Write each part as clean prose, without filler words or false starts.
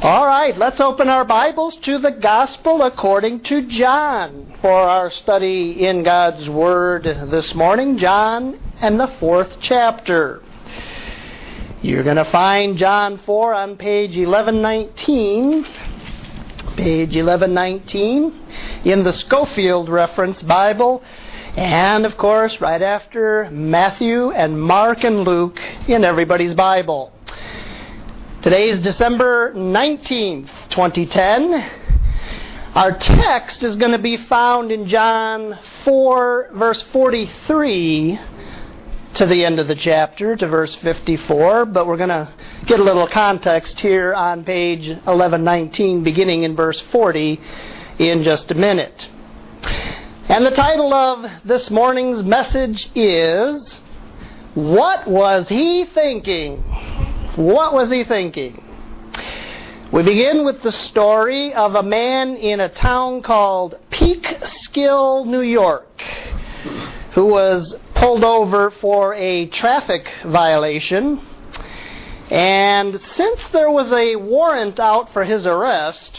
All right, let's open our Bibles to the Gospel according to John for our study in God's Word this morning. John and the 4th chapter. You're going to find John 4 on page 1119. Page 1119 in the Scofield Reference Bible. And, of course, right after Matthew and Mark and Luke in everybody's Bible. Today is December 19th, 2010. Our text is going to be found in John 4, verse 43 to the end of the chapter, to verse 54. But we're going to get a little context here on page 1119, beginning in verse 40, in just a minute. And the title of this morning's message is, What Was He Thinking? What was he thinking? We begin with the story of a man in a town called Peekskill, New York, who was pulled over for a traffic violation. And since there was a warrant out for his arrest,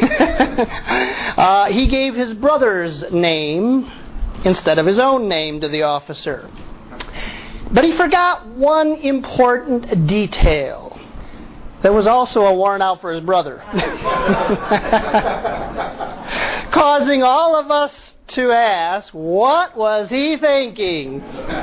he gave his brother's name instead of his own name to the officer. But he forgot one important detail. There was also a warrant out for his brother. Causing all of us to ask, what was he thinking?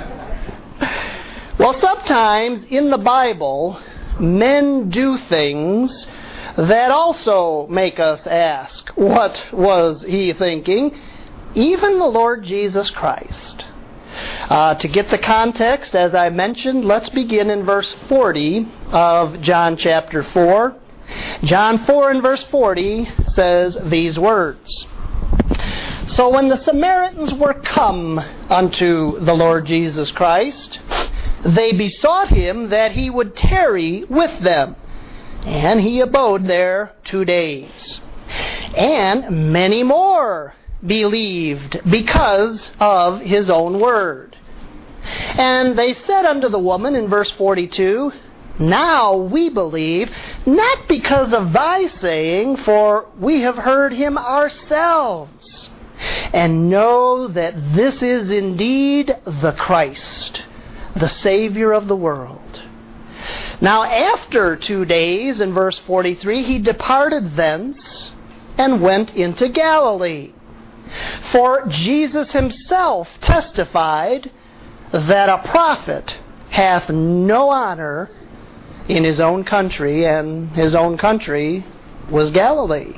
Well, sometimes in the Bible, men do things that also make us ask, what was he thinking? Even the Lord Jesus Christ. To get the context, as I mentioned, let's begin in verse 40 of John chapter 4. John 4 and verse 40 says these words. So when the Samaritans were come unto the Lord Jesus Christ, they besought him that he would tarry with them. And he abode there 2 days. And many more believed because of his own word. And they said unto the woman in verse 42, Now we believe, not because of thy saying, for we have heard him ourselves, and know that this is indeed the Christ, the Savior of the world. Now after 2 days, in verse 43, he departed thence and went into Galilee. For Jesus himself testified that a prophet hath no honor in his own country, and his own country was Galilee.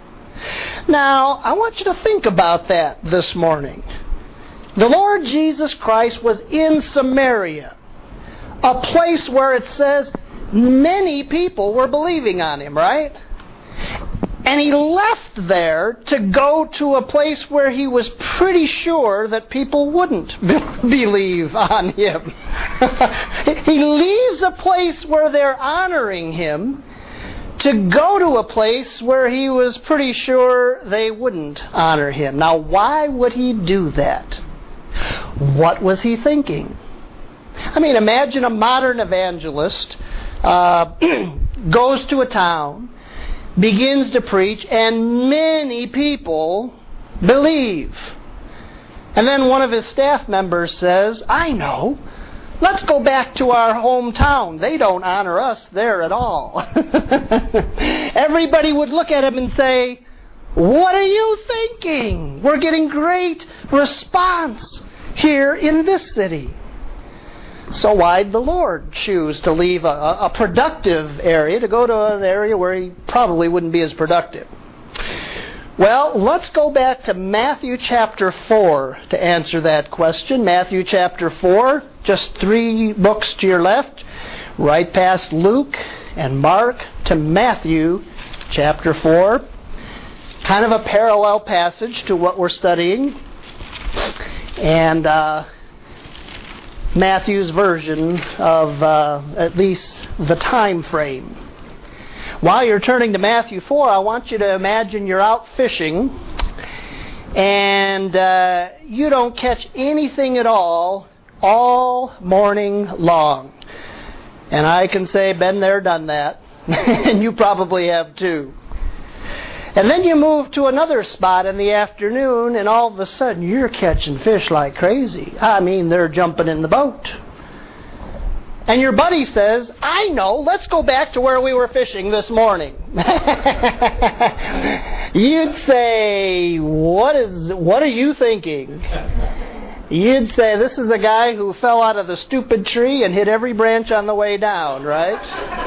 Now, I want you to think about that this morning. The Lord Jesus Christ was in Samaria, a place where it says many people were believing on him, right? And he left there to go to a place where he was pretty sure that people wouldn't believe on him. He leaves a place where they're honoring him to go to a place where he was pretty sure they wouldn't honor him. Now, why would he do that? What was he thinking? I mean, imagine a modern evangelist goes to a town, begins to preach, and many people believe. And then one of his staff members says, I know, let's go back to our hometown. They don't honor us there at all. Everybody would look at him and say, what are you thinking? We're getting great response here in this city. So why'd the Lord choose to leave a productive area to go to an area where he probably wouldn't be as productive? Well, let's go back to Matthew chapter 4 to answer that question. Matthew chapter 4, just 3 books to your left, right past Luke and Mark to Matthew chapter 4. Kind of a parallel passage to what we're studying. And Matthew's version of at least the time frame. While you're turning to Matthew 4, I want you to imagine you're out fishing and you don't catch anything at all morning long. And I can say, been there, done that. And you probably have too. And then you move to another spot in the afternoon, and all of a sudden you're catching fish like crazy. I mean, they're jumping in the boat. And your buddy says, I know, let's go back to where we were fishing this morning. You'd say, what are you thinking? You'd say, this is a guy who fell out of the stupid tree and hit every branch on the way down, right?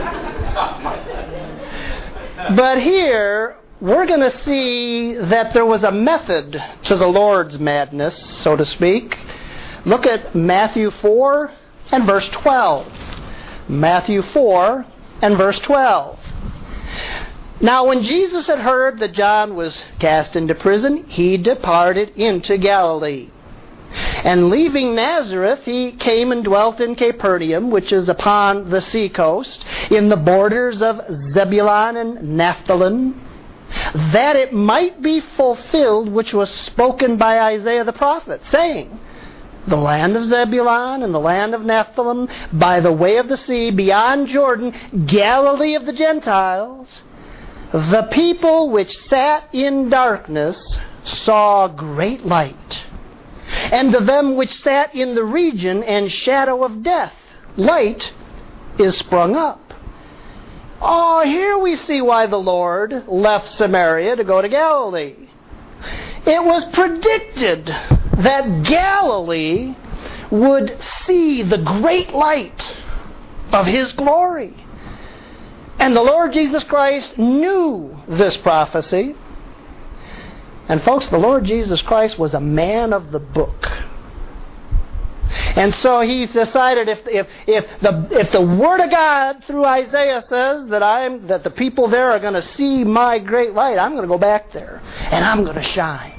But here, we're going to see that there was a method to the Lord's madness, so to speak. Look at Matthew 4 and verse 12. Matthew 4 and verse 12. Now when Jesus had heard that John was cast into prison, he departed into Galilee. And leaving Nazareth, he came and dwelt in Capernaum, which is upon the sea coast, in the borders of Zebulun and Naphtali, that it might be fulfilled which was spoken by Isaiah the prophet, saying, the land of Zebulun and the land of Naphtali, by the way of the sea, beyond Jordan, Galilee of the Gentiles, the people which sat in darkness saw great light. And to them which sat in the region and shadow of death, light is sprung up. Oh, here we see why the Lord left Samaria to go to Galilee. It was predicted that Galilee would see the great light of His glory. And the Lord Jesus Christ knew this prophecy. And folks, the Lord Jesus Christ was a man of the book. And so He decided if the Word of God through Isaiah says that the people there are going to see my great light, I'm going to go back there and I'm going to shine.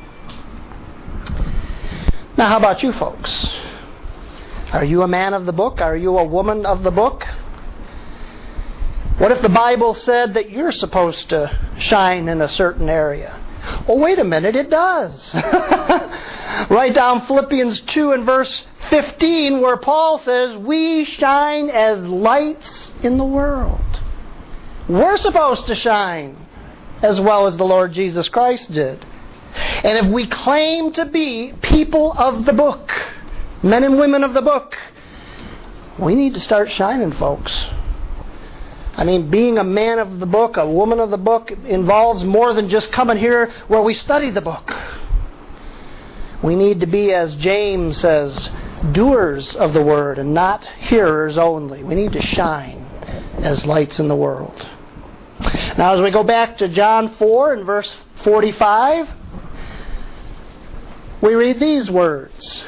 Now, how about you folks? Are you a man of the book? Are you a woman of the book? What if the Bible said that you're supposed to shine in a certain area? Oh, wait a minute, it does. Write down Philippians 2 and verse 15, where Paul says, we shine as lights in the world. We're supposed to shine as well as the Lord Jesus Christ did. And if we claim to be people of the book, men and women of the book, we need to start shining, folks. I mean, being a man of the book, a woman of the book, involves more than just coming here where we study the book. We need to be, as James says, doers of the word and not hearers only. We need to shine as lights in the world. Now, as we go back to John 4 and verse 45, we read these words.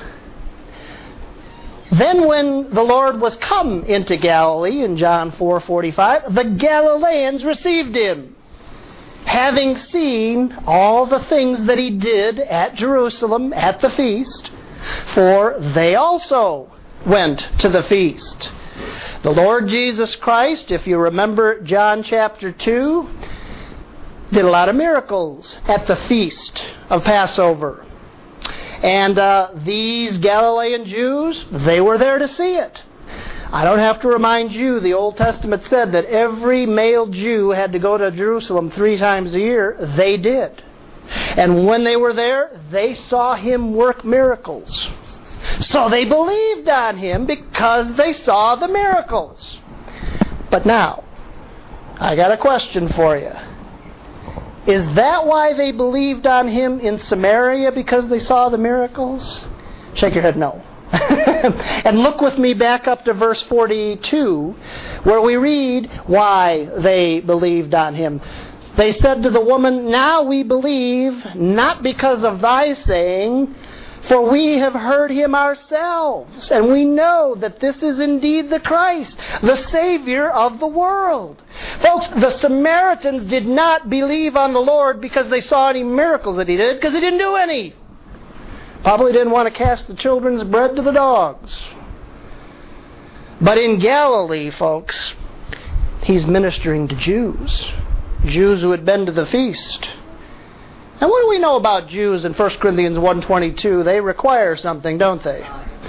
Then when the Lord was come into Galilee, in John 4:45, the Galileans received Him, having seen all the things that He did at Jerusalem at the feast, for they also went to the feast. The Lord Jesus Christ, if you remember John chapter 2, did a lot of miracles at the feast of Passover. And these Galilean Jews, they were there to see it. I don't have to remind you, the Old Testament said that every male Jew had to go to Jerusalem 3 times a year. They did. And when they were there, they saw Him work miracles. So they believed on Him because they saw the miracles. But now, I got a question for you. Is that why they believed on Him in Samaria, because they saw the miracles? Shake your head no. And look with me back up to verse 42, where we read why they believed on Him. They said to the woman, now we believe, not because of thy saying, for we have heard Him ourselves, and we know that this is indeed the Christ, the Savior of the world. Folks, the Samaritans did not believe on the Lord because they saw any miracles that He did, because He didn't do any. Probably didn't want to cast the children's bread to the dogs. But in Galilee, folks, He's ministering to Jews who had been to the feast. And what do we know about Jews in 1 Corinthians 1:22? They require something, don't they?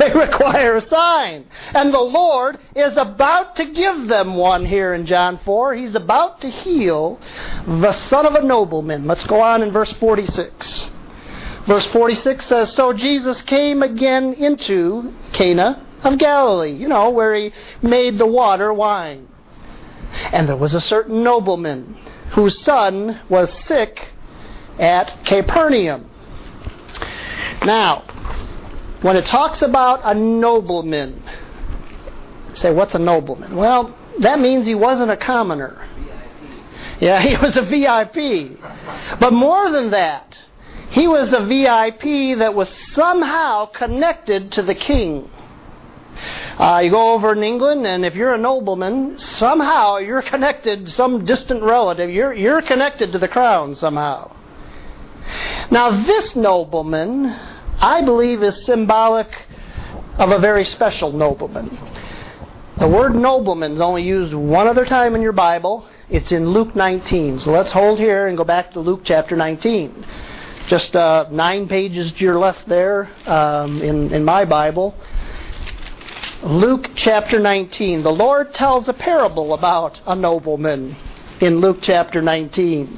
They require a sign. And the Lord is about to give them one here in John 4. He's about to heal the son of a nobleman. Let's go on in verse 46. Verse 46 says, So Jesus came again into Cana of Galilee, where he made the water wine. And there was a certain nobleman whose son was sick at Capernaum. Now, when it talks about a nobleman, say, what's a nobleman? Well, that means he wasn't a commoner. Yeah, he was a VIP. But more than that, he was a VIP that was somehow connected to the king. You go over in England, and if you're a nobleman, somehow you're connected to some distant relative. You're connected to the crown somehow. Now, this nobleman, I believe, is symbolic of a very special nobleman. The word nobleman is only used one other time in your Bible. It's in Luke 19. So let's hold here and go back to Luke chapter 19. Just 9 pages to your left there in my Bible. Luke chapter 19. The Lord tells a parable about a nobleman in Luke chapter 19.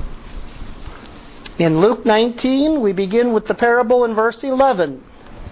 In Luke 19, we begin with the parable in verse 11.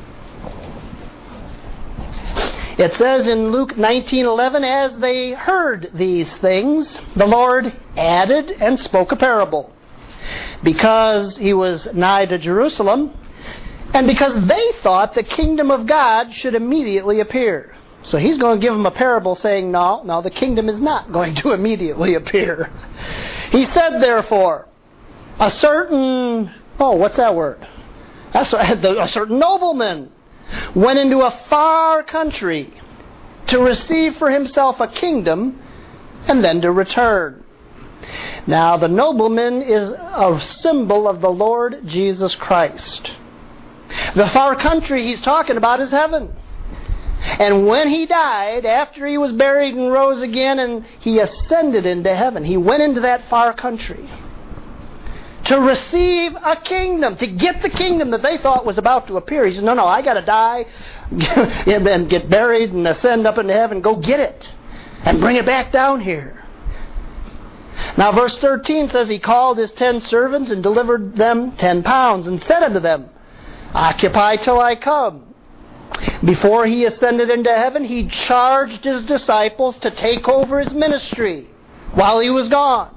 It says in Luke 19:11, As they heard these things, the Lord added and spoke a parable, because he was nigh to Jerusalem, and because they thought the kingdom of God should immediately appear. So he's going to give them a parable saying, no, the kingdom is not going to immediately appear. He said, therefore, a certain, what's that word? A certain nobleman went into a far country to receive for himself a kingdom and then to return. Now, the nobleman is a symbol of the Lord Jesus Christ. The far country he's talking about is heaven. And when he died, after he was buried and rose again, and he ascended into heaven, he went into that far country to receive a kingdom, to get the kingdom that they thought was about to appear. He said, no, I got to die and get buried and ascend up into heaven. Go get it and bring it back down here. Now verse 13 says, He called his 10 servants and delivered them 10 pounds and said unto them, Occupy till I come. Before he ascended into heaven, he charged his disciples to take over his ministry while he was gone.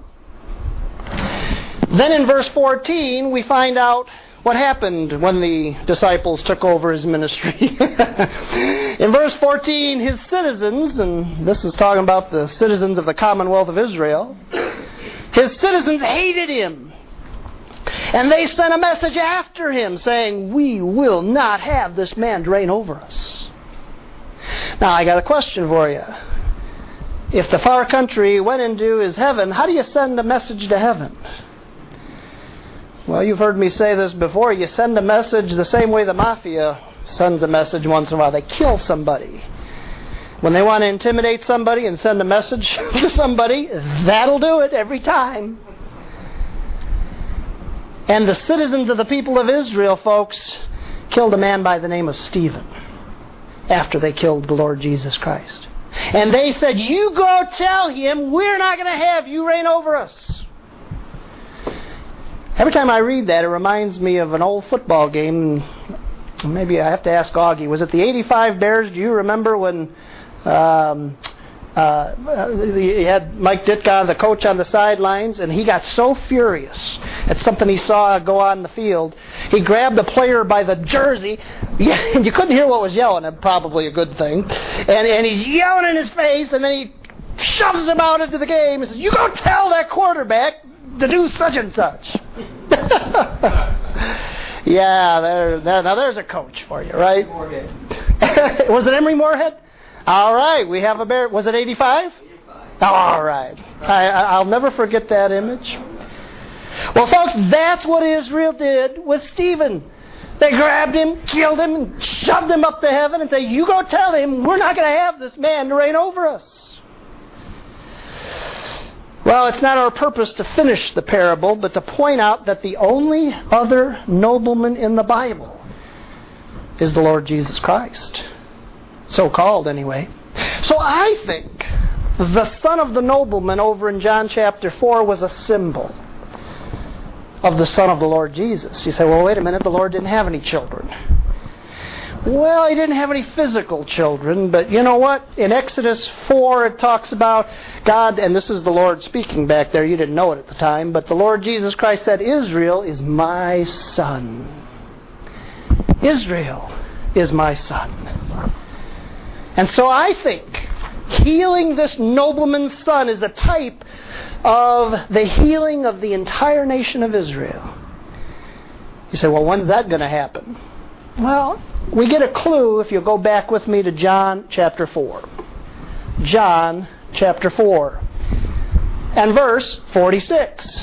Then in verse 14, we find out what happened when the disciples took over his ministry. In verse 14, his citizens, and this is talking about the citizens of the Commonwealth of Israel, his citizens hated him. And they sent a message after him saying, We will not have this man to reign over us. Now, I got a question for you. If the far country went into his heaven, how do you send a message to heaven? Well, you've heard me say this before. You send a message the same way the mafia sends a message once in a while. They kill somebody. When they want to intimidate somebody and send a message to somebody, that'll do it every time. And the citizens of the people of Israel, folks, killed a man by the name of Stephen after they killed the Lord Jesus Christ. And they said, You go tell him we're not going to have you reign over us. Every time I read that, it reminds me of an old football game. Maybe I have to ask Augie. Was it the 85 Bears? Do you remember when you had Mike Ditka, the coach, on the sidelines, and he got so furious at something he saw go on the field, he grabbed the player by the jersey. You couldn't hear what was yelling, probably a good thing. And he's yelling in his face, and then he shoves him out into the game and says, You go tell that quarterback to do such and such. Yeah, now there's a coach for you, right? Was it Emory Moorhead? All right, we have a bear. Was it 85? 85. All right. I'll never forget that image. Well, folks, that's what Israel did with Stephen. They grabbed him, killed him, and shoved him up to heaven and said, You go tell him we're not going to have this man to reign over us. Well, it's not our purpose to finish the parable, but to point out that the only other nobleman in the Bible is the Lord Jesus Christ. So called, anyway. So I think the son of the nobleman over in John chapter 4 was a symbol of the son of the Lord Jesus. You say, well, wait a minute, the Lord didn't have any children. Well, He didn't have any physical children, but you know what? In Exodus 4 it talks about God, and this is the Lord speaking back there, you didn't know it at the time, but the Lord Jesus Christ said, Israel is my son. Israel is my son. And so I think healing this nobleman's son is a type of the healing of the entire nation of Israel. You say, well, when's that going to happen? Well, we get a clue if you go back with me to John chapter 4. John chapter 4 and verse 46.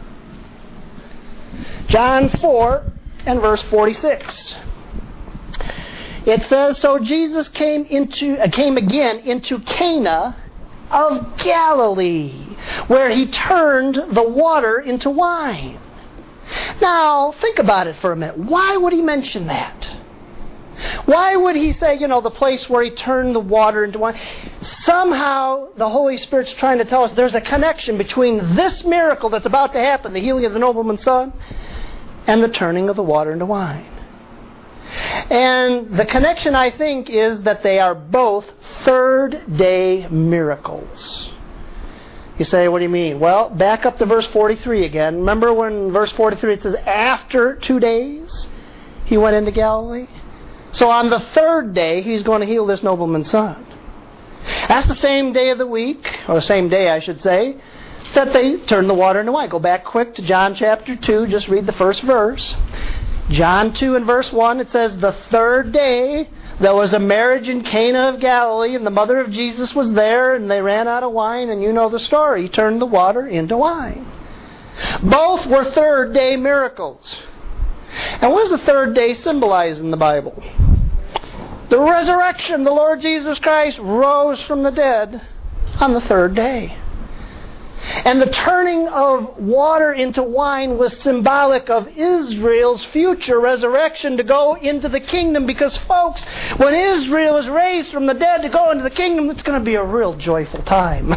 John 4 and verse 46. It says, so Jesus came again into Cana of Galilee, where He turned the water into wine. Now, think about it for a minute. Why would He mention that? Why would He say, the place where He turned the water into wine? Somehow, the Holy Spirit's trying to tell us there's a connection between this miracle that's about to happen, the healing of the nobleman's son, and the turning of the water into wine. And the connection, I think, is that they are both third-day miracles. You say, what do you mean? Well, back up to verse 43 again. Remember when in verse 43 it says, after 2 days He went into Galilee? So on the third day, He's going to heal this nobleman's son. That's the same day of the week, or the same day, I should say, that they turned the water into wine. Go back quick to John chapter 2. Just read the first verse. John 2 and verse 1, it says, the third day there was a marriage in Cana of Galilee, and the mother of Jesus was there, and they ran out of wine, and you know the story. He turned the water into wine. Both were third-day miracles. And what does the third day symbolize in the Bible? The resurrection. The Lord Jesus Christ rose from the dead on the third day. And the turning of water into wine was symbolic of Israel's future resurrection to go into the kingdom. Because, folks, when Israel is raised from the dead to go into the kingdom, it's going to be a real joyful time.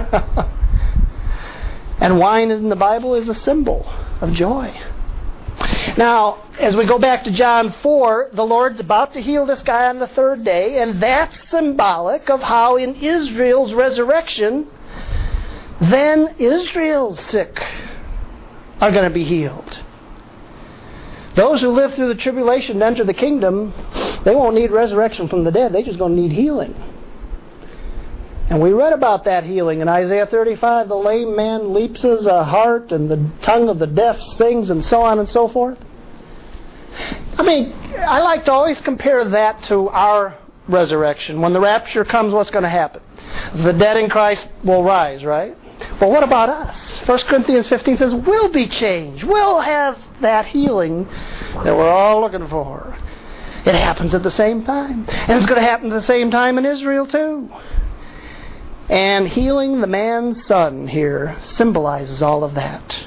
And wine in the Bible is a symbol of joy. Now, as we go back to John 4, the Lord's about to heal this guy on the third day, and that's symbolic of how in Israel's resurrection, then Israel's sick are going to be healed. Those who live through the tribulation to enter the kingdom, they won't need resurrection from the dead. They're just going to need healing. And we read about that healing in Isaiah 35. The lame man leaps as a hart, and the tongue of the deaf sings, and so on and so forth. I mean, I like to always compare that to our resurrection. When the rapture comes, what's going to happen? The dead in Christ will rise, right? Well, what about us? 1 Corinthians 15 says, we'll be changed. We'll have that healing that we're all looking for. It happens at the same time. And it's going to happen at the same time in Israel too. And healing the man's son here symbolizes all of that.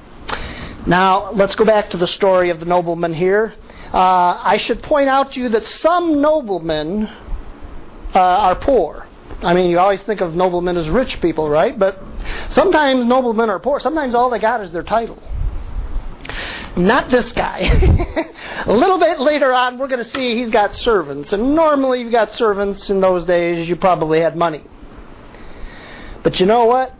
Now, let's go back to the story of the nobleman here. I should point out to you that some noblemen are poor. I mean, you always think of noblemen as rich people, right? But sometimes noblemen are poor. Sometimes all they got is their title. Not this guy. A little bit later on, we're going to see he's got servants. And normally, you've got servants in those days, you probably had money. But you know what?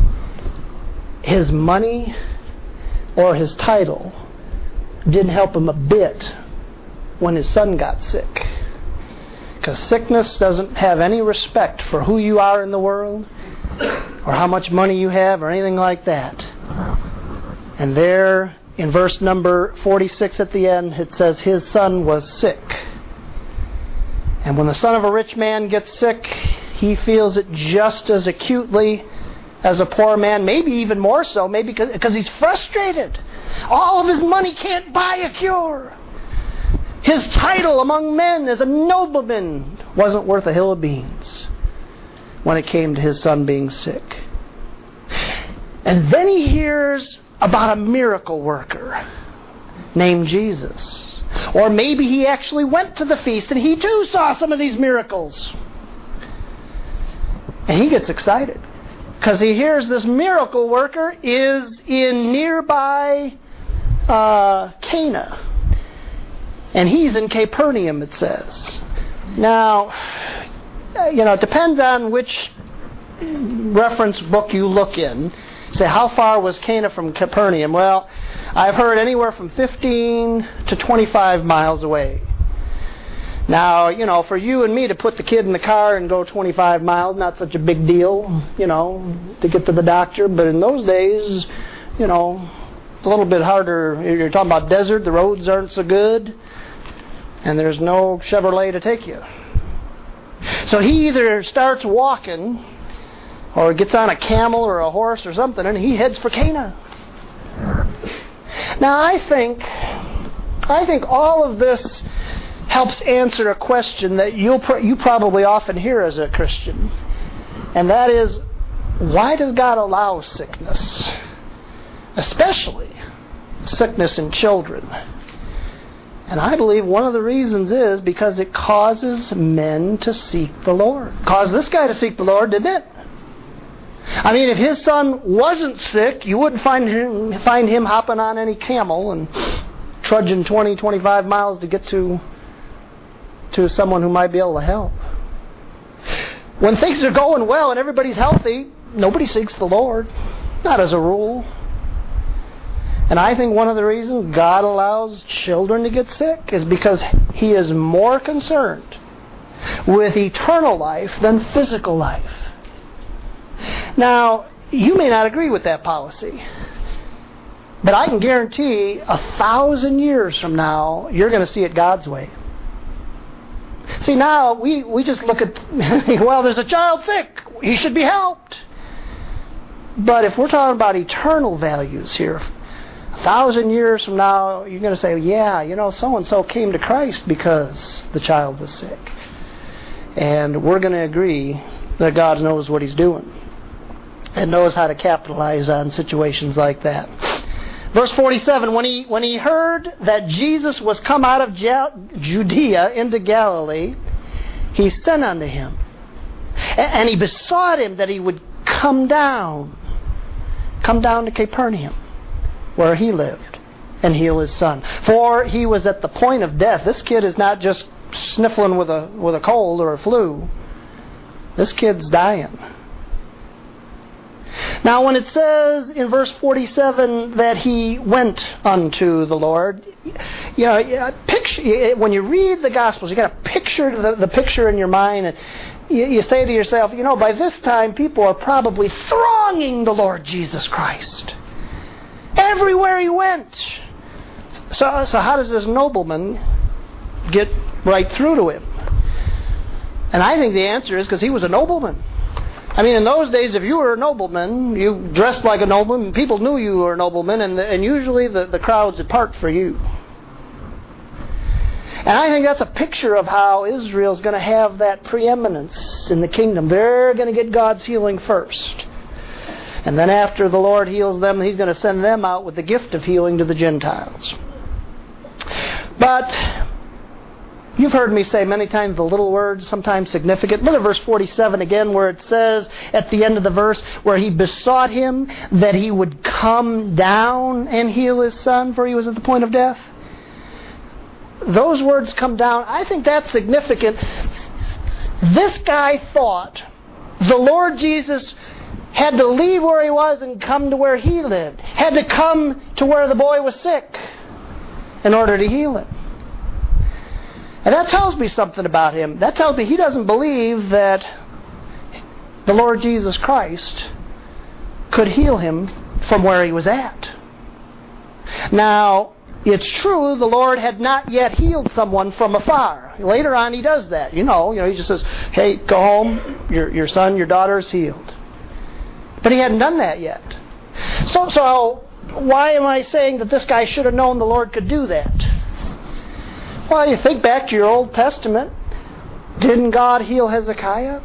His money or his title didn't help him a bit when his son got sick. Because sickness doesn't have any respect for who you are in the world or how much money you have or anything like that. And there, in verse number 46 at the end, it says his son was sick. And when the son of a rich man gets sick, he feels it just as acutely as a poor man, maybe even more so, maybe because he's frustrated. All of his money can't buy a cure. His title among men as a nobleman wasn't worth a hill of beans when it came to his son being sick. And then he hears about a miracle worker named Jesus. Or maybe he actually went to the feast and he too saw some of these miracles. And he gets excited because he hears this miracle worker is in nearby Cana. And he's in Capernaum, it says. Now, it depends on which reference book you look in. Say, how far was Cana from Capernaum? Well, I've heard anywhere from 15 to 25 miles away. Now, for you and me to put the kid in the car and go 25 miles, not such a big deal, to get to the doctor. But in those days, a little bit harder. You're talking about desert, the roads aren't so good, and there's no Chevrolet to take you. So he either starts walking or gets on a camel or a horse or something, and he heads for Cana. Now, I think all of this helps answer a question that you probably often hear as a Christian, and that is, why does God allow sickness? Especially sickness in children. And I believe one of the reasons is because it causes men to seek the Lord. Caused this guy to seek the Lord, didn't it? I mean, if his son wasn't sick, you wouldn't find him hopping on any camel and trudging 20, 25 miles to get to someone who might be able to help. When things are going well and everybody's healthy, nobody seeks the Lord. Not as a rule. And I think one of the reasons God allows children to get sick is because He is more concerned with eternal life than physical life. Now, you may not agree with that policy, but I can guarantee 1,000 years from now, you're going to see it God's way. See, now we just look at, well, there's a child sick, he should be helped. But if we're talking about eternal values here, 1,000 years from now, you're going to say, yeah, so-and-so came to Christ because the child was sick. And we're going to agree that God knows what He's doing and knows how to capitalize on situations like that. Verse 47, when he heard that Jesus was come out of Judea into Galilee, he sent unto him. And he besought him that he would come down to Capernaum, where he lived, and heal his son. For he was at the point of death. This kid is not just sniffling with a cold or a flu. This kid's dying. Now, when it says in verse 47 that he went unto the Lord, picture, when you read the Gospels, you got to picture the picture in your mind, and you say to yourself, by this time people are probably thronging the Lord Jesus Christ. Everywhere he went. So how does this nobleman get right through to him? And I think the answer is because he was a nobleman. I mean, in those days, if you were a nobleman, you dressed like a nobleman, people knew you were a nobleman, and usually the crowds would part for you. And I think that's a picture of how Israel's going to have that preeminence in the kingdom. They're going to get God's healing first. And then after the Lord heals them, He's going to send them out with the gift of healing to the Gentiles. But you've heard me say many times the little words, sometimes significant. Look at verse 47 again, where it says at the end of the verse, where he besought him that he would come down and heal his son, for he was at the point of death. Those words, come down, I think that's significant. This guy thought the Lord Jesus had to leave where he was and come to where he lived. Had to come to where the boy was sick in order to heal him. And that tells me something about him. That tells me he doesn't believe that the Lord Jesus Christ could heal him from where he was at. Now, it's true the Lord had not yet healed someone from afar. Later on he does that. He just says, hey, go home, your son, your daughter is healed. But he hadn't done that yet. So why am I saying that this guy should have known the Lord could do that? Well, you think back to your Old Testament. Didn't God heal Hezekiah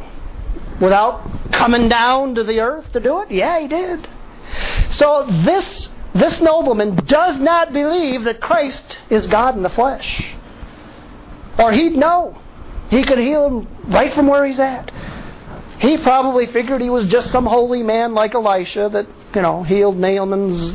without coming down to the earth to do it? Yeah, He did. So this This nobleman does not believe that Christ is God in the flesh. Or he'd know. He could heal him right from where he's at. He probably figured he was just some holy man like Elisha that, healed Naaman's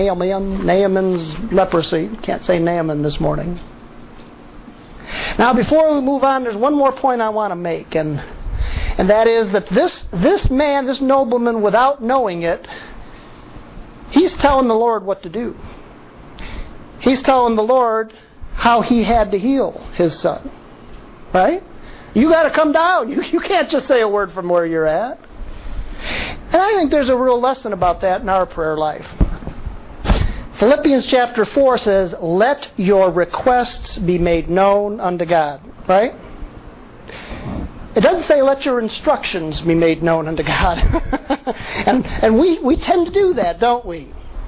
leprosy. Can't say Naaman this morning. Now, before we move on, there's one more point I want to make, and that is that this man, this nobleman, without knowing it, he's telling the Lord what to do. He's telling the Lord how he had to heal his son. Right? You got to come down. You can't just say a word from where you're at. And I think there's a real lesson about that in our prayer life. Philippians chapter 4 says, let your requests be made known unto God. Right? It doesn't say let your instructions be made known unto God. and we tend to do that, don't we?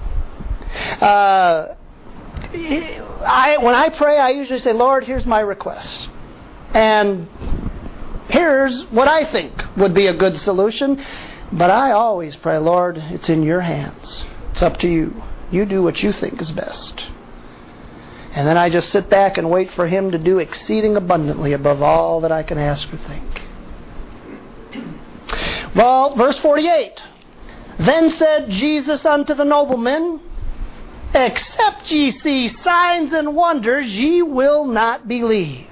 When I pray, I usually say, Lord, here's my request. And here's what I think would be a good solution. But I always pray, Lord, it's in your hands. It's up to you. You do what you think is best. And then I just sit back and wait for Him to do exceeding abundantly above all that I can ask or think. Well, verse 48. Then said Jesus unto the nobleman, except ye see signs and wonders, ye will not believe.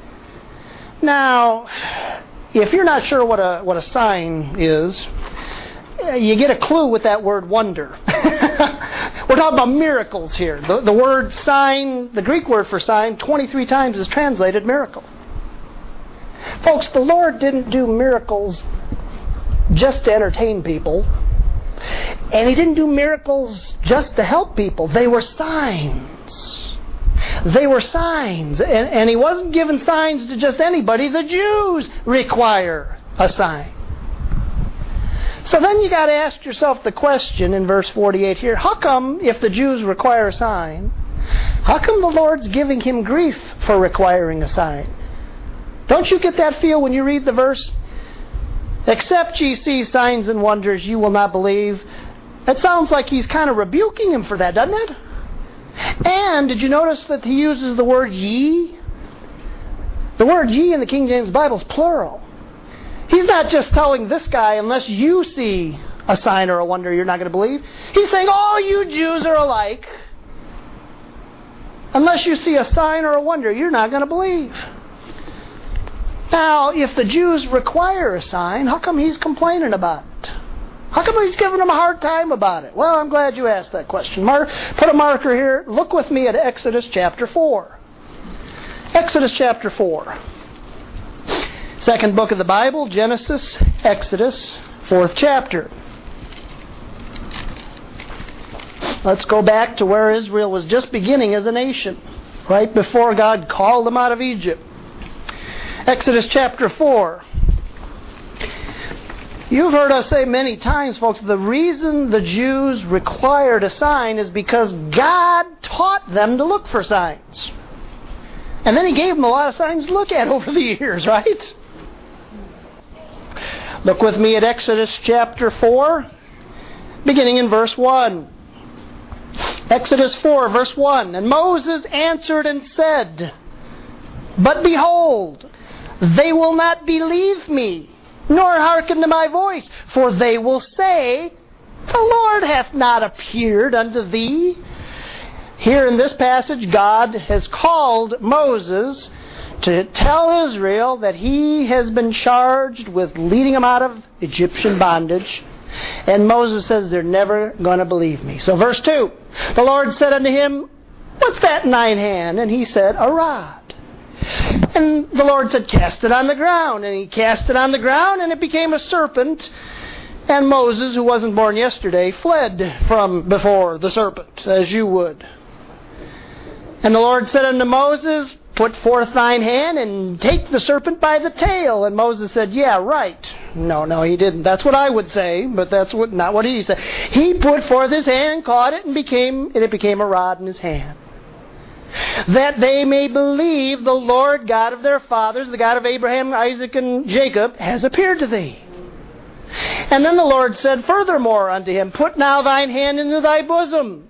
Now, if you're not sure what a sign is, you get a clue with that word wonder. We're talking about miracles here. The word sign, the Greek word for sign, 23 times is translated miracle. Folks, the Lord didn't do miracles just to entertain people. And He didn't do miracles just to help people. They were signs. They were signs. And He wasn't giving signs to just anybody. The Jews require a sign. So then you got to ask yourself the question in verse 48 here. How come, if the Jews require a sign, how come the Lord's giving Him grief for requiring a sign? Don't you get that feel when you read the verse? Except ye see signs and wonders, you will not believe. It sounds like He's kind of rebuking him for that, doesn't it? And did you notice that He uses the word ye? The word ye in the King James Bible is plural. He's not just telling this guy, unless you see a sign or a wonder, you're not going to believe. He's saying, all you Jews are alike. Unless you see a sign or a wonder, you're not going to believe. Now, if the Jews require a sign, how come He's complaining about it? How come He's giving them a hard time about it? Well, I'm glad you asked that question. Put a marker here. Look with me at Exodus chapter 4. Exodus chapter 4. Second book of the Bible, Genesis, Exodus, 4th chapter. Let's go back to where Israel was just beginning as a nation, right before God called them out of Egypt. Exodus chapter 4. You've heard us say many times, folks, the reason the Jews required a sign is because God taught them to look for signs. And then He gave them a lot of signs to look at over the years, right? Look with me at Exodus chapter 4, beginning in verse 1. Exodus 4, verse 1. And Moses answered and said, but behold, they will not believe me, nor hearken to my voice. For they will say, the Lord hath not appeared unto thee. Here in this passage, God has called Moses to tell Israel that he has been charged with leading them out of Egyptian bondage. And Moses says, they're never going to believe me. So verse 2, the Lord said unto him, what's that in thine hand? And he said, a rod. And the Lord said, cast it on the ground. And he cast it on the ground, and it became a serpent. And Moses, who wasn't born yesterday, fled from before the serpent, as you would. And the Lord said unto Moses, put forth thine hand and take the serpent by the tail. And Moses said, yeah, right. No, he didn't. That's what I would say, but that's not what he said. He put forth his hand, caught it, and it became a rod in his hand. That they may believe the Lord God of their fathers, the God of Abraham, Isaac, and Jacob, has appeared to thee. And then the Lord said furthermore unto him, put now thine hand into thy bosom.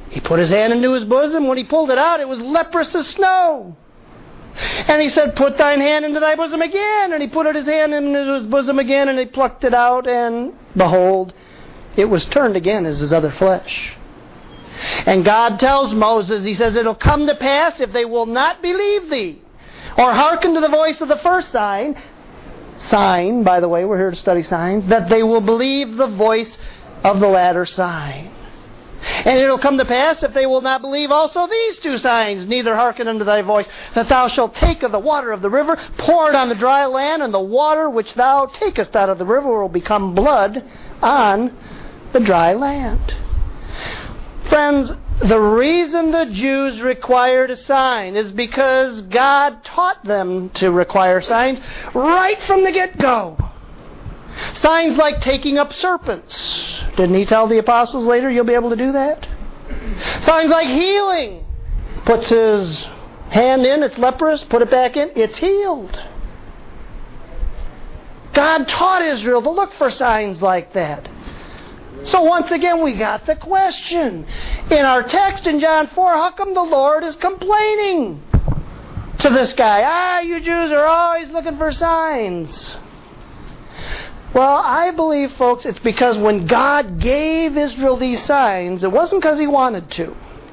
He put his hand into his bosom. When he pulled it out, it was leprous as snow. And he said, put thine hand into thy bosom again. And he put his hand into his bosom again, and he plucked it out, and behold, it was turned again as his other flesh. And God tells Moses, he says, it'll come to pass if they will not believe thee, or hearken to the voice of the first sign, by the way, we're here to study signs, that they will believe the voice of the latter sign. And it'll come to pass, if they will not believe also these two signs, neither hearken unto thy voice, that thou shalt take of the water of the river, pour it on the dry land, and the water which thou takest out of the river will become blood on the dry land. Friends, the reason the Jews required a sign is because God taught them to require signs right from the get-go. Signs like taking up serpents. Didn't he tell the apostles later, you'll be able to do that? Signs like healing. Puts his hand in, it's leprous, put it back in, it's healed. God taught Israel to look for signs like that. So once again, we got the question. In our text in John 4, how come the Lord is complaining to this guy? You Jews are always looking for signs. Well, I believe, folks, it's because when God gave Israel these signs, it wasn't because He wanted to.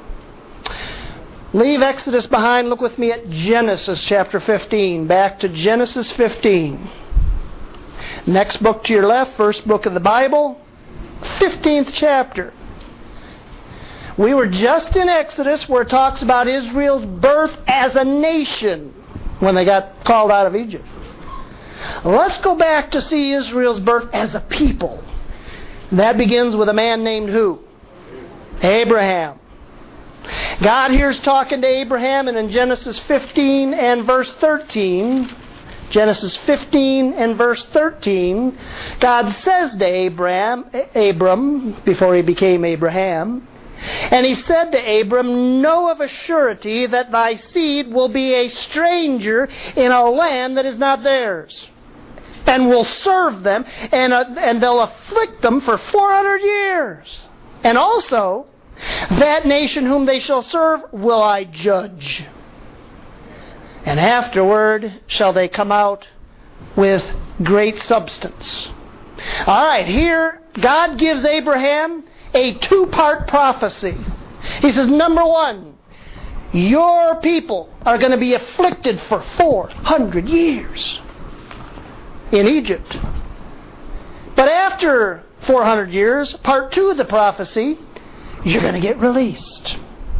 Leave Exodus behind. Look with me at Genesis chapter 15. Back to Genesis 15. Next book to your left, first book of the Bible, 15th chapter. We were just in Exodus where it talks about Israel's birth as a nation when they got called out of Egypt. Let's go back to see Israel's birth as a people. That begins with a man named who? Abraham. God here's talking to Abraham, and in Genesis 15 and verse 13, Genesis 15 and verse 13, God says to Abram, before he became Abraham, and He said to Abram, know of a surety that thy seed will be a stranger in a land that is not theirs, and will serve them, and they'll afflict them for 400 years. And also, that nation whom they shall serve will I judge. And afterward shall they come out with great substance. All right, here God gives Abraham a two-part prophecy. He says, number one, your people are going to be afflicted for 400 years in Egypt. But after 400 years, part two of the prophecy, you're going to get released.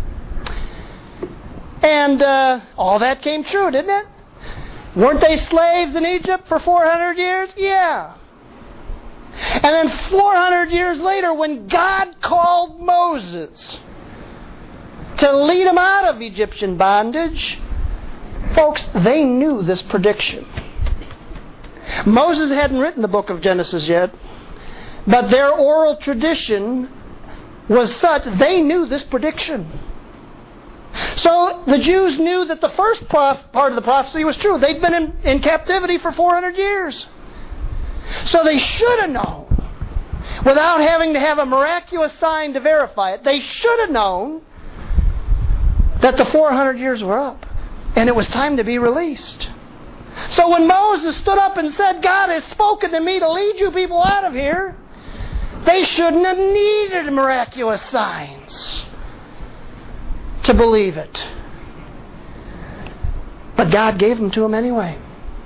And all that came true, didn't it? Weren't they slaves in Egypt for 400 years? Yeah. And then 400 years later, when God called Moses to lead them out of Egyptian bondage, folks, they knew this prediction. Moses hadn't written the book of Genesis yet, but their oral tradition was such, they knew this prediction. So the Jews knew that the first part of the prophecy was true. They'd been in captivity for 400 years. So they should have known, without having to have a miraculous sign to verify it, they should have known that the 400 years were up and it was time to be released. So when Moses stood up and said, God has spoken to me to lead you people out of here, they shouldn't have needed miraculous signs to believe it. But God gave them to them anyway.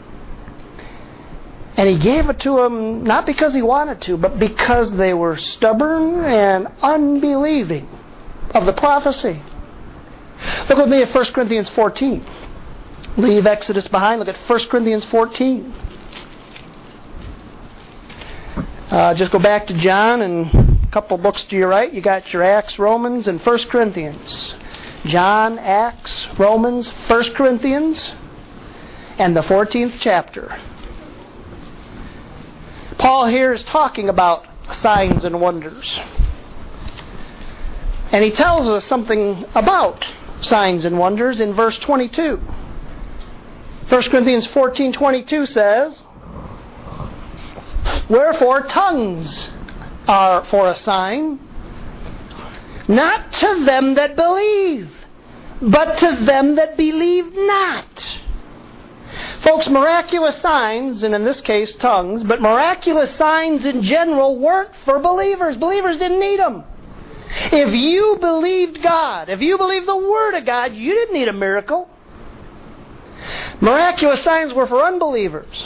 And He gave it to them not because He wanted to, but because they were stubborn and unbelieving of the prophecy. Look with me at 1 Corinthians 14. Leave Exodus behind. Look at 1 Corinthians 14. Just go back to John and a couple books to your right. You got your Acts, Romans, and 1 Corinthians. John, Acts, Romans, 1 Corinthians, and the 14th chapter. Paul here is talking about signs and wonders. And he tells us something about signs and wonders in verse 22. 1 Corinthians 14:22 says, wherefore tongues are for a sign, Not to them that believe, but to them that believe not. Folks, miraculous signs, and in this case tongues, but miraculous signs in general weren't for believers. Believers didn't need them. If you believed God, if you believed the Word of God, you didn't need a miracle. Miraculous signs were for unbelievers.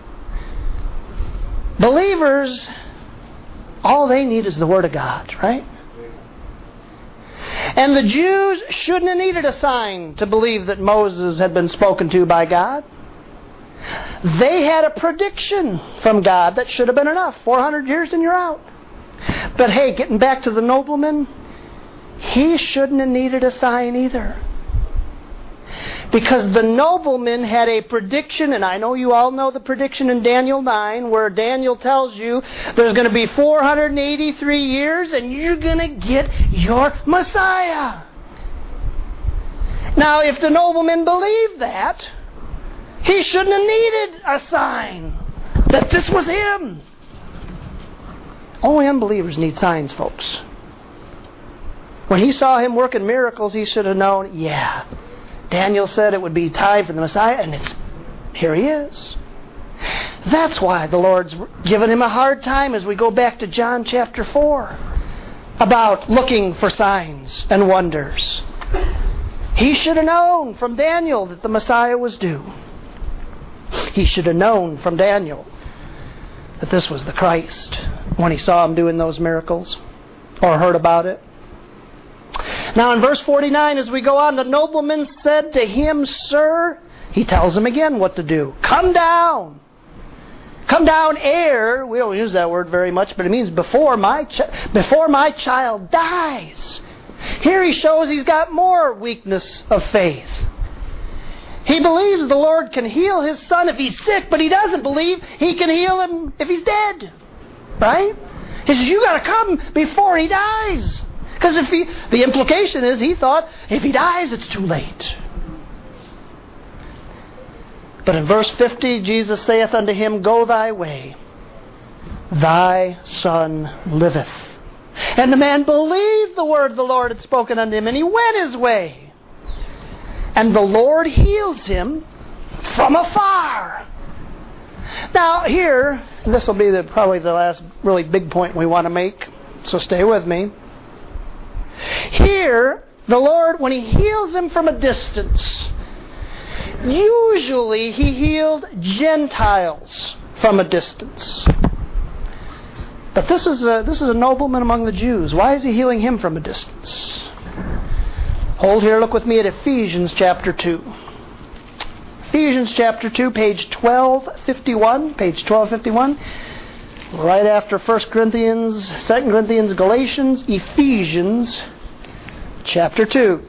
Believers, all they need is the Word of God, right? And the Jews shouldn't have needed a sign to believe that Moses had been spoken to by God. They had a prediction from God that should have been enough. 400 years and you're out. But hey, getting back to the nobleman, he shouldn't have needed a sign either. Because the nobleman had a prediction, and I know you all know the prediction in Daniel 9, where Daniel tells you there's going to be 483 years and you're going to get your Messiah. Now, if the nobleman believed that, he shouldn't have needed a sign that this was him. Only unbelievers need signs, folks. When he saw him working miracles, he should have known, yeah, Daniel said it would be time for the Messiah, and here he is. That's why the Lord's given him a hard time as we go back to John chapter 4 about looking for signs and wonders. He should have known from Daniel that the Messiah was due. He should have known from Daniel that this was the Christ when he saw him doing those miracles or heard about it. Now in verse 49, as we go on, the nobleman said to him, Sir, he tells him again what to do. Come down. Come down ere, we don't use that word very much, but it means before my child dies. Here he shows he's got more weakness of faith. He believes the Lord can heal his son if he's sick, but he doesn't believe he can heal him if he's dead. Right? He says, you got to come before he dies. Because the implication is he thought, if he dies, it's too late. But in verse 50, Jesus saith unto him, Go thy way, thy son liveth. And the man believed the word the Lord had spoken unto him, and he went his way. And the Lord heals him from afar. Now here, and this will be probably the last really big point we want to make, so stay with me. Here, the Lord, when he heals him from a distance, usually he healed Gentiles from a distance. But this is a nobleman among the Jews. Why is he healing him from a distance? Hold here, look with me at Ephesians chapter 2. Ephesians chapter 2, page 1251. Page 1251. Right after 1 Corinthians, 2 Corinthians, Galatians, Ephesians chapter 2.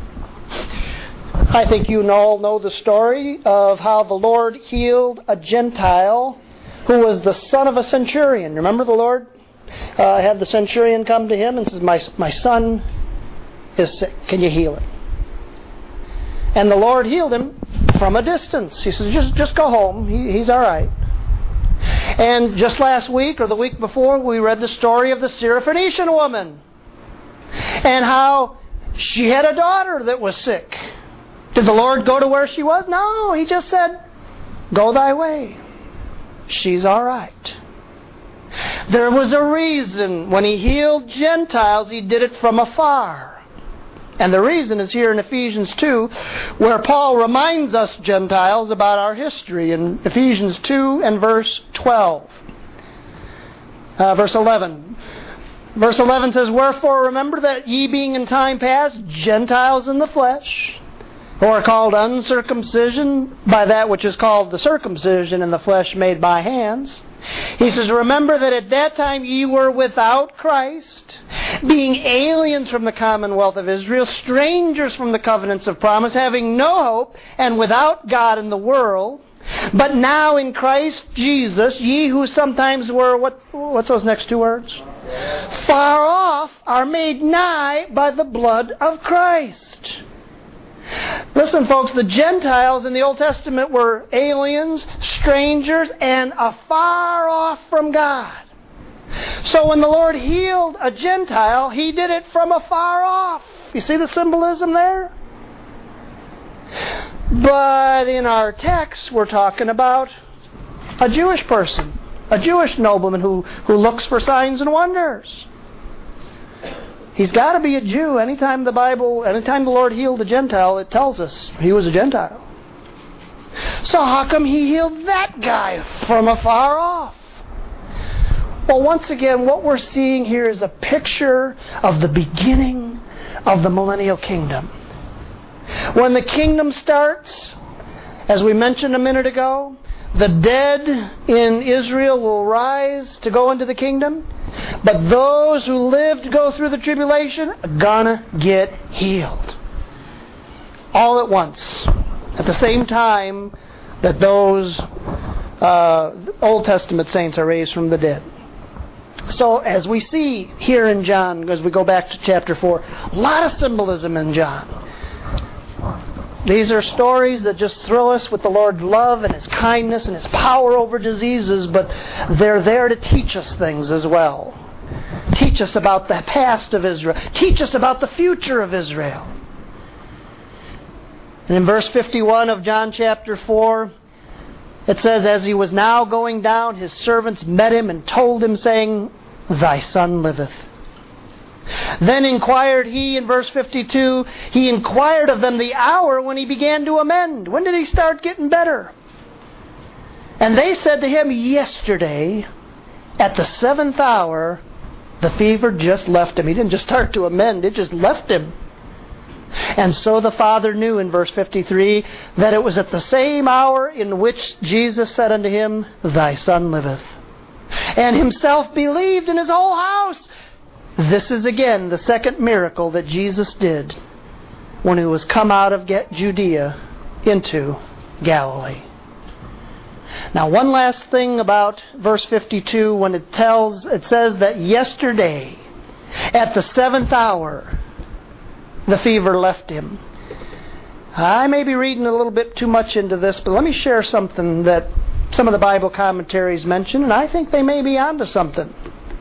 I think you all know the story of how the Lord healed a Gentile who was the son of a centurion. Remember the Lord had the centurion come to him and says, My son is sick. Can you heal him? And the Lord healed him from a distance. He says, just go home. He's all right. And just last week or the week before, we read the story of the Syrophoenician woman and how she had a daughter that was sick. Did the Lord go to where she was? No, he just said, Go thy way. She's all right. There was a reason when he healed Gentiles, he did it from afar. And the reason is here in Ephesians 2, where Paul reminds us Gentiles about our history in Ephesians 2 and verse 12. Verse 11. Verse 11 says, Wherefore remember that ye being in time past Gentiles in the flesh, who are called uncircumcision by that which is called the circumcision in the flesh made by hands. He says, Remember that at that time ye were without Christ, being aliens from the commonwealth of Israel, strangers from the covenants of promise, having no hope, and without God in the world. But now in Christ Jesus, ye who sometimes were, what's those next two words? Far off, are made nigh by the blood of Christ. Listen, folks, the Gentiles in the Old Testament were aliens, strangers, and afar off from God. So when the Lord healed a Gentile, He did it from afar off. You see the symbolism there? But in our text, we're talking about a Jewish person, a Jewish nobleman who looks for signs and wonders. He's got to be a Jew. Anytime the Lord healed a Gentile, it tells us he was a Gentile. So how come He healed that guy from afar off? Well, once again, what we're seeing here is a picture of the beginning of the millennial kingdom. When the kingdom starts, as we mentioned a minute ago, the dead in Israel will rise to go into the kingdom, but those who live to go through the tribulation are gonna get healed. All at once. At the same time that those Old Testament saints are raised from the dead. So as we see here in John, as we go back to chapter 4, a lot of symbolism in John. These are stories that just thrill us with the Lord's love and His kindness and His power over diseases, but they're there to teach us things as well. Teach us about the past of Israel. Teach us about the future of Israel. And in verse 51 of John chapter 4, it says, as He was now going down, His servants met Him and told Him, saying, Thy son liveth. Then inquired He, in verse 52, He inquired of them the hour when He began to amend. When did He start getting better? And they said to Him, yesterday, at the 7th hour, the fever just left Him. He didn't just start to amend, it just left Him. And so the Father knew, in verse 53, that it was at the same hour in which Jesus said unto him, Thy son liveth. And Himself believed in His whole house. This is again the second miracle that Jesus did when He was come out of Judea into Galilee. Now, one last thing about verse 52, when it says that yesterday, at the 7th hour, the fever left him. I may be reading a little bit too much into this, but let me share something that some of the Bible commentaries mention, and I think they may be onto something.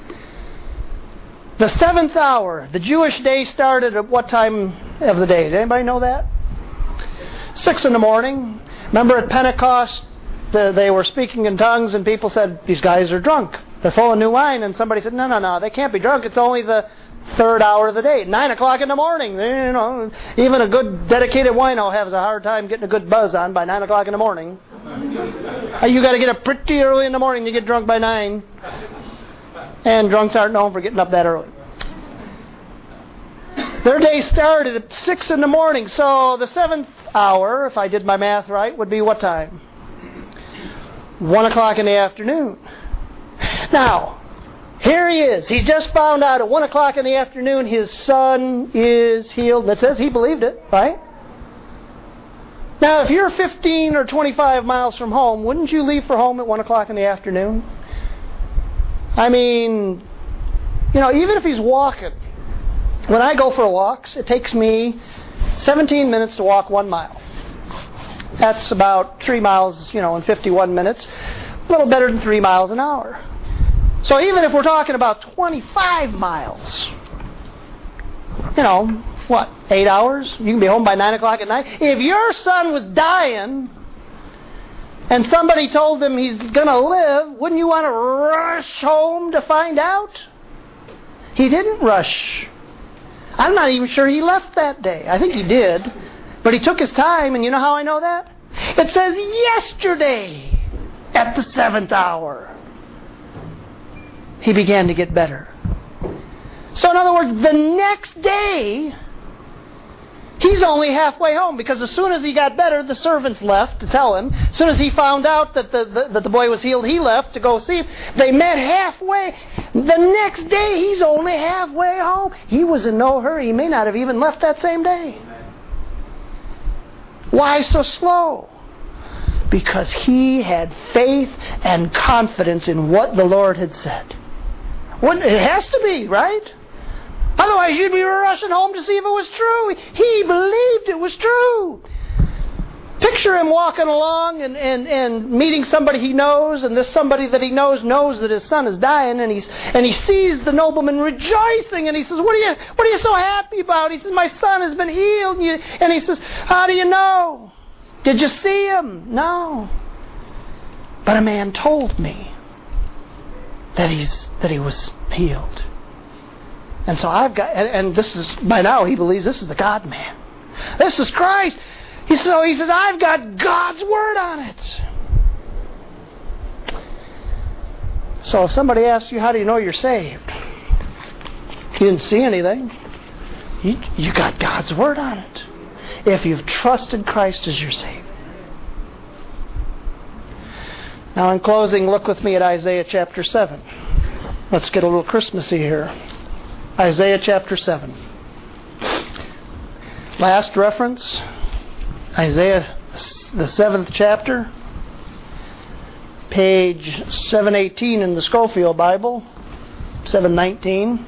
The 7th hour, the Jewish day started at what time of the day? Did anybody know that? 6 in the morning. Remember at Pentecost, they were speaking in tongues and people said, these guys are drunk. They're full of new wine. And somebody said, no, they can't be drunk. It's only the 3rd hour of the day, 9 o'clock in the morning. You know, even a good dedicated wino has a hard time getting a good buzz on by 9 o'clock in the morning. You got to get up pretty early in the morning to get drunk by 9. And drunks aren't known for getting up that early. Their day started at 6 in the morning. So the 7th hour, if I did my math right, would be what time? 1 o'clock in the afternoon. Now, here he is. He just found out at 1 o'clock in the afternoon his son is healed. And it says he believed it, right? Now, if you're 15 or 25 miles from home, wouldn't you leave for home at 1 o'clock in the afternoon? I mean, even if he's walking. When I go for walks, it takes me 17 minutes to walk 1 mile. That's about 3 miles, in 51 minutes. A little better than 3 miles an hour. So even if we're talking about 25 miles, 8 hours? You can be home by 9 o'clock at night. If your son was dying and somebody told him he's going to live, wouldn't you want to rush home to find out? He didn't rush. I'm not even sure he left that day. I think he did. But he took his time, and you know how I know that? It says yesterday at the 7th hour he began to get better. So in other words, the next day he's only halfway home, because as soon as he got better, the servants left to tell him. As soon as he found out that the boy was healed, he left to go see him. They met halfway. The next day, he's only halfway home. He was in no hurry. He may not have even left that same day. Why so slow? Because he had faith and confidence in what the Lord had said. It has to be, right? Otherwise, you'd be rushing home to see if it was true. He believed it was true. Picture him walking along and meeting somebody he knows, and this somebody that he knows that his son is dying, and he sees the nobleman rejoicing, and he says, What are you so happy about? He says, my son has been healed. And he says, how do you know? Did you see him? No. But a man told me that he was healed. And so I've got, and this is, by now he believes this is the God-man. This is Christ. He says, I've got God's Word on it. So if somebody asks you, how do you know you're saved? You didn't see anything. You got God's Word on it. If you've trusted Christ as your Savior. Now in closing, look with me at Isaiah chapter 7. Let's get a little Christmassy here. Isaiah chapter 7. Last reference, Isaiah, the 7th chapter, page 718 in the Scofield Bible, 719.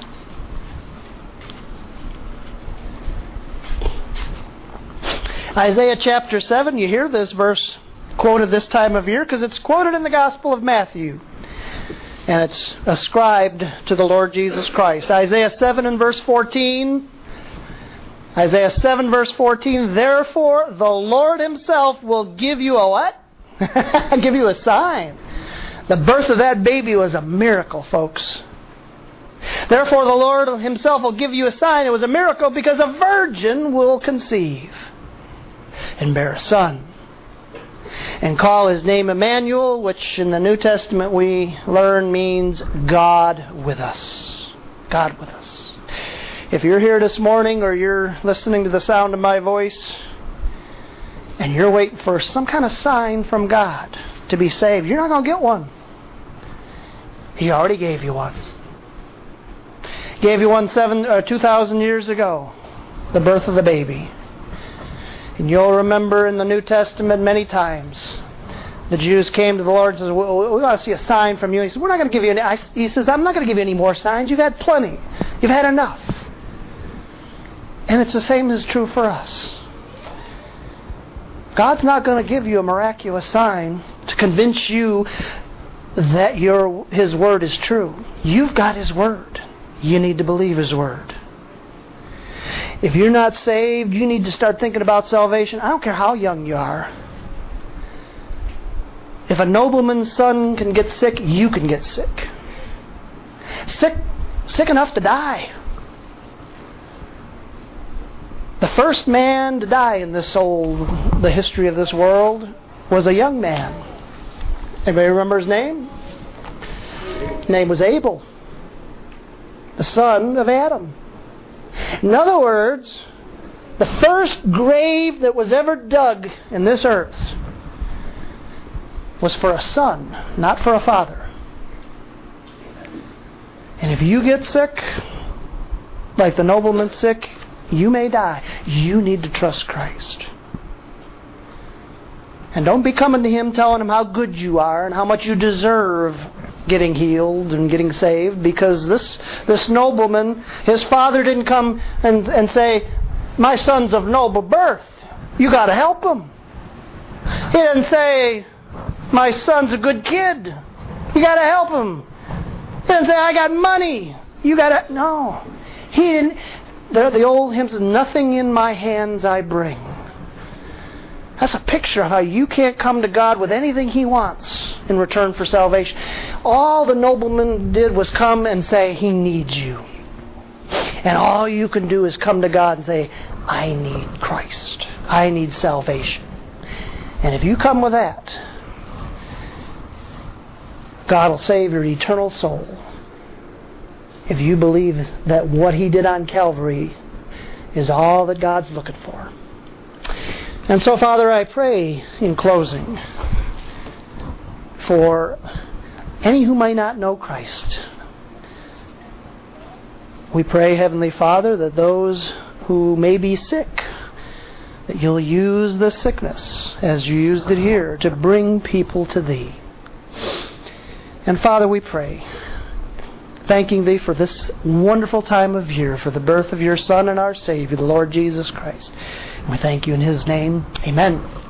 Isaiah chapter 7, you hear this verse quoted this time of year because it's quoted in the Gospel of Matthew. And it's ascribed to the Lord Jesus Christ. Isaiah 7 and verse 14. Isaiah 7 verse 14. Therefore the Lord Himself will give you a what? Give you a sign. The birth of that baby was a miracle, folks. Therefore the Lord Himself will give you a sign. It was a miracle because a virgin will conceive and bear a son, and call His name Emmanuel, which in the New Testament we learn means God with us. God with us. If you're here this morning or you're listening to the sound of my voice and you're waiting for some kind of sign from God to be saved, you're not going to get one. He already gave you one. Gave you one 2,000 years ago, the birth of the baby. And you'll remember in the New Testament many times the Jews came to the Lord and said, we want to see a sign from you. He said, we're not going to give you any. He says, I'm not going to give you any more signs. You've had plenty. You've had enough. And it's the same is true for us. God's not going to give you a miraculous sign to convince you that His Word is true. You've got His Word. You need to believe His Word. If you're not saved, you need to start thinking about salvation. I don't care how young you are. If a nobleman's son can get sick, you can get sick. Sick enough to die. The first man to die in the history of this world was a young man. Anybody remember his name? His name was Abel, the son of Adam. In other words, the first grave that was ever dug in this earth was for a son, not for a father. And if you get sick, like the nobleman's sick, you may die. You need to trust Christ. And don't be coming to Him telling Him how good you are and how much you deserve getting healed and getting saved, because this nobleman, his father didn't come and say, my son's of noble birth, you got to help him. He didn't say, my son's a good kid, you got to help him. He didn't say, I got money, you got to... No. He didn't... The old hymn says, nothing in my hands I bring. That's a picture of how you can't come to God with anything He wants in return for salvation. All the nobleman did was come and say, He needs you. And all you can do is come to God and say, I need Christ. I need salvation. And if you come with that, God will save your eternal soul. If you believe that what He did on Calvary is all that God's looking for. And so, Father, I pray in closing for any who might not know Christ. We pray, Heavenly Father, that those who may be sick, that You'll use the sickness, as You used it here, to bring people to Thee. And Father, we pray, thanking Thee for this wonderful time of year, for the birth of Your Son and our Savior, the Lord Jesus Christ. We thank You in His name. Amen.